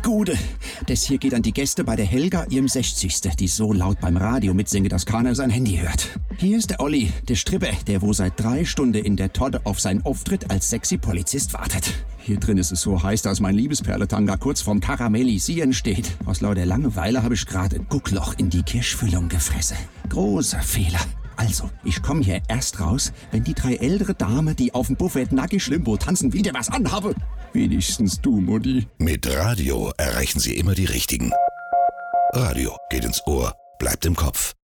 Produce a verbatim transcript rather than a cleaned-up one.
Gute. Das hier geht an die Gäste bei der Helga, ihrem sechzigsten, die so laut beim Radio mitsinge, dass keiner sein Handy hört. Hier ist der Olli, der Stripper, der wo seit drei Stunden in der Torte auf seinen Auftritt als sexy Polizist wartet. Hier drin ist es so heiß, dass mein Liebesperletanga kurz vorm Karamellisieren steht. Aus lauter Langeweile habe ich gerade ein Guckloch in die Kirschfüllung gefressen. Großer Fehler. Also, ich komme hier erst raus, wenn die drei ältere Damen, die auf dem Buffet nackig Limbo tanzen, wieder was anhaben. Wenigstens du, Mutti. Mit Radio erreichen Sie immer die Richtigen. Radio geht ins Ohr, bleibt im Kopf.